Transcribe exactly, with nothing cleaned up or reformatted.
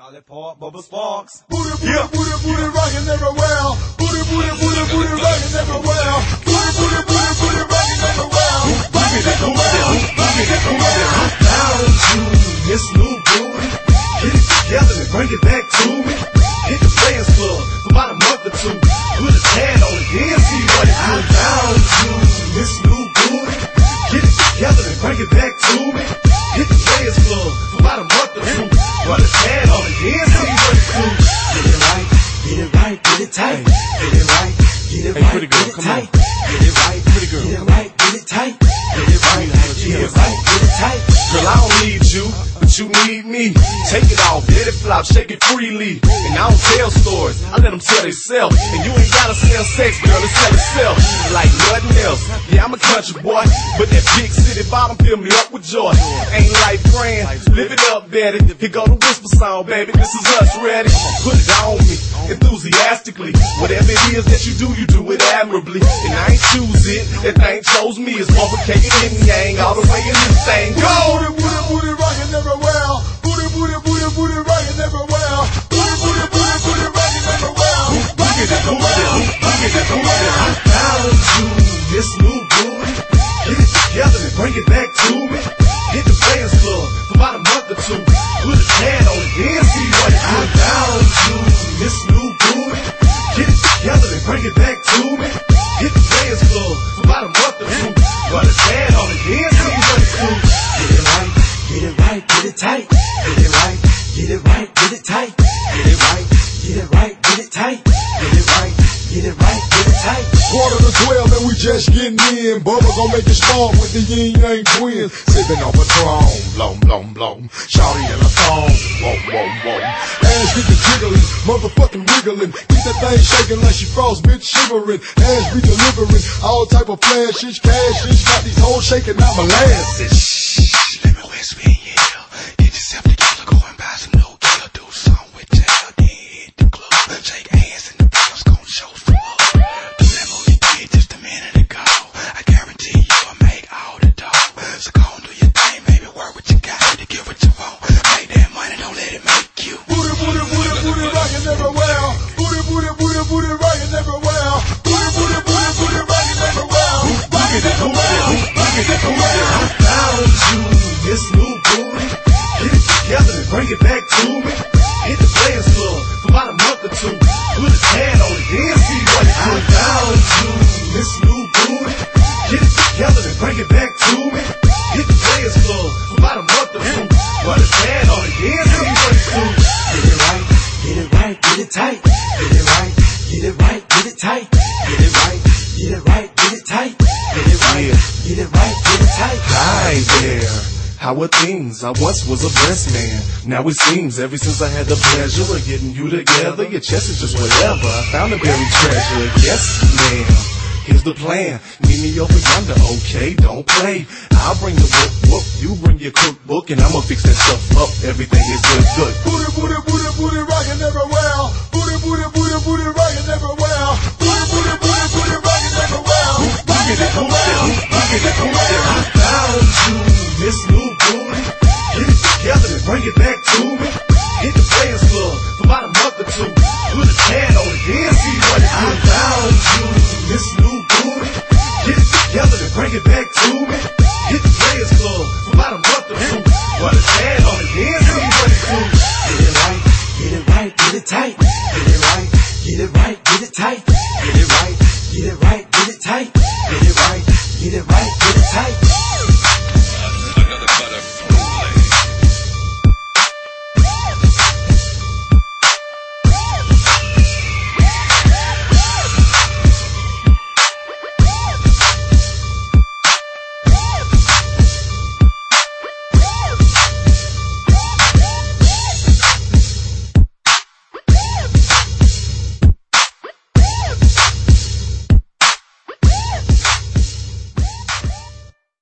Call it Paul Bubba Sparks. Booty, booty, yeah. booty, booty, rockin' everywhere. Booty, booty, booty, booty, rockin' everywhere. Booty, booty, booty, booty, rockin' everywhere. Rockin' everywhere. Rockin' everywhere. Down to this new booty. Get it together and bring it back to me. Hit the Players Club for about a month or two. Put a tan on it, then see what it do. Down to this new booty. Get it together and bring it back to me. Hit the Players Club for about a month or two. Put a tan on it, then see what it do. Get it right, get it right, get it tight. Get it right, get it right, get it tight. Get it right, get it right, get it tight. Get it right, get it right, get it tight. Girl, I don't need you, but you need me. Take it off, let it flop, shake it freely. And I don't tell stories, I let them tell themselves. And you ain't gotta sell sex, girl, it sell itself. Like nothing else. Yeah, I'm a country boy, but that big city bottom fill me up with joy. Ain't like friends, live it up, Betty. Here go the whisper song, baby, this is us ready. Put it on me, enthusiastically. Whatever it is that you do, you do it admirably. And I ain't choose it, that thing chose me. It's motherfucking yin yang, all the way in this thing. Go! Booty, booty, booty, rockin' everywhere. Booty, booty, booty, booty, rockin' everywhere. Booty, booty, booty, booty, rockin' everywhere. Rockin' everywhere. Rockin' everywhere. Down to this new booty. Get it together and bring it back to me. Hit the Players Club for about a month or two. Put a tan on it, then see what it do. Down to this new booty. Get it together and bring it back to me. Hit the Players Club for about a month or two. Put a tan on it, then see what it do. Get it right, get it right, get it tight. Get it right, get it right, get it tight. Get it right, get it right, get it tight. Get it right, get it right, get it tight. Quarter to twelve and we just getting in. Bubba gon' make it strong with the yin yang twins. Sippin' on Patron, blom, blom, blom. Shawty in a thong, whoa, whoa, whoa. Ass get the jiggling, motherfucking wiggling. Keep that thing shaking like she frost, bitch shivering. Ass be delivering all type of flash, ish, cash, ish. Got these hoes shaking out molasses. Shh, let me whisper in your ear. Get yourself together, go and buy some new gear. Do something with jail, then hit the club. Shake hands and the bills gon' show some love. Do that move you did just a minute ago. I guarantee you'll make all the dough. So go and do your thing, baby, work what you got to give what you want. Make that money, don't let it make you. Booty, booty, booty, booty, rockin' everywhere. Booty, booty, booty, booty, rockin' everywhere. Booty, booty, booty, booty, rockin' everywhere. Rockin' everywhere. Rockin' everywhere. Down to this new booty. Get it together and bring it back to me. Hit the Players Club for about a month or two. Put a tan on it, then see what it do. Down to this new booty. Get it together and bring it back to me. Hit the Players Club for about a month or two. Put a tan on it, then see what it do. Get it right, get it right, get it tight. Get it right, get it right, get it tight. Get it right, get it right, get it tight. Get it right, get it right, get it tight. Hi there. How are things? I once was a breast man. Now it seems ever since I had the pleasure of getting you together, your chest is just whatever. I found a buried treasure. Yes, ma'am. Here's the plan. Meet me over yonder, okay? Don't play. I'll bring the whoop whoop. You bring your cookbook and I'ma fix that stuff up. Everything is good, good.